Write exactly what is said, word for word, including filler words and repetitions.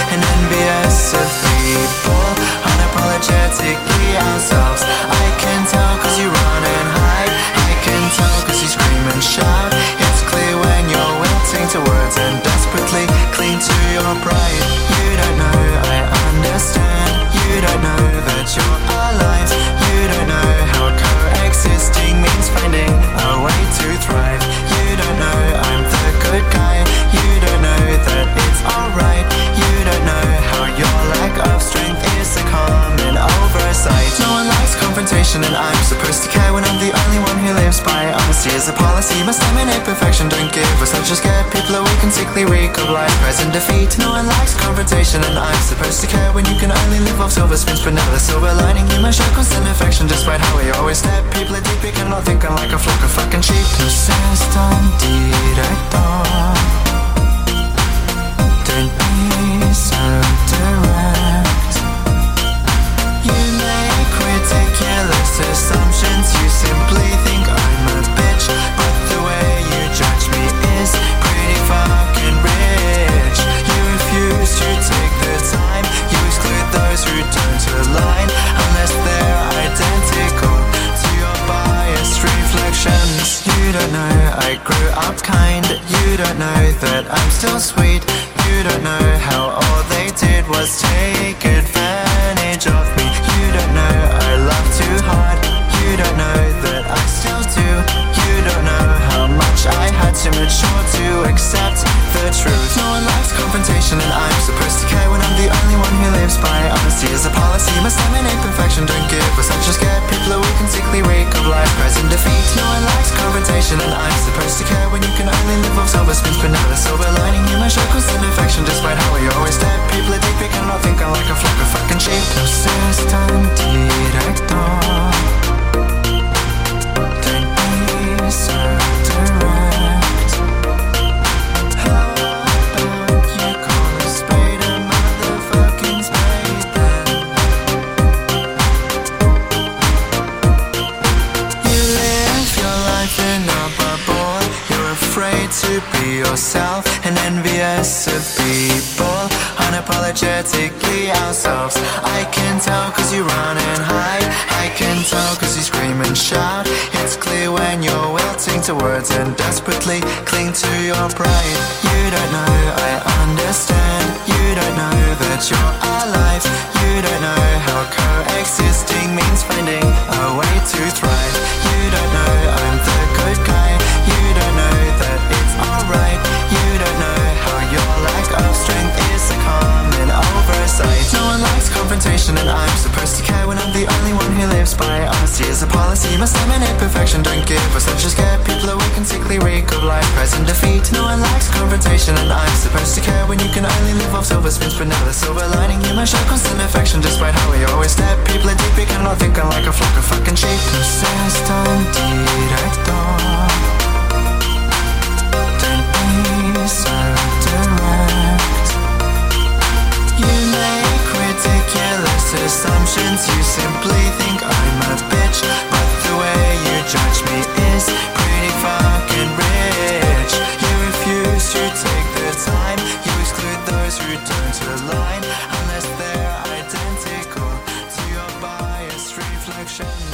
and envious of people, unapologetically ourselves. I can tell cause you run and hide, I can tell cause you scream and shout. It's clear when you're wilting to words and desperately cling to your pride. You don't know, I understand. You don't know that you're alive. You don't know how coexisting means finding a way to thrive. You don't know I'm the good guy. You don't know that it's alright. You don't know how your lack of strength is a common oversight. No one likes confrontation and I'm supposed to care when I'm the only one who lives by honesty as a policy. Must eliminate perfection, don't give us such a scare. People are weak and sickly, reek of life, present defeat. No one likes confrontation and I'm supposed to care when you can only live off silver spoons. But now the silver lining, you must show constant affection despite how we always step. People are deep, you cannot think I'm like a flock of fucking sheep. Tu sais tan directo, don't be so direct. You make ridiculous assumptions. You simply think I'm a bitch, but the way you judge me is pretty fucking rich. You refuse to take the time. You exclude those who don't align unless they're identical to your biased reflections. You don't know I grew up kind. You don't know that I'm still sweet. You don't know how all they did was take advantage of me. You don't know I love too hard. You don't know that I still do. You don't know how much I had to mature to accept the truth. No one likes confrontation and I'm supposed to care when I'm the only one who lives by honesty as a policy. Must eliminate perfection, don't give us such a scare. People are weak and sickly, reek of life, present defeat. No one likes confrontation and I'm supposed to care when you can only live off silver spoons. But now the silver lining, you must show constant affection despite how we always step. People are deep, you cannot think I'm like a flock of fucking sheep. No sé tan directo, don't be so direct. How about you call a spade a motherfucking spade then? You live your life in a bubble. You're afraid to be yourself and envious of people, unapologetically ourselves. I can tell cause you run and hide, I can tell cause you scream and shout. It's clear when you're wilting to words and desperately cling to your pride. You don't know I understand. You don't know that you're alive. You don't know how coexisting means finding a way to thrive. You don't know I'm the good guy. You don't know that it's alright. You don't know how your lack of strength is a common oversight. No one likes confrontation and I'm supposed to care when I'm the only one who lives by honesty as a policy. Must eliminate perfection, don't give us such a scare. People are weak and sickly, reek of life, present defeat. No one likes confrontation and I'm supposed to care when you can only live off silver spoons. But now the silver lining, you must show constant affection despite how we always step. People are deep, you cannot think I'm like a flock of fucking sheep. Tu sais tan directo, don't be so direct. You make ridiculous assumptions. You simply think I'm a bitch, but the way you judge me is pretty fucking rich. You refuse to take the time. You exclude those who don't align unless they're identical to your biased reflections.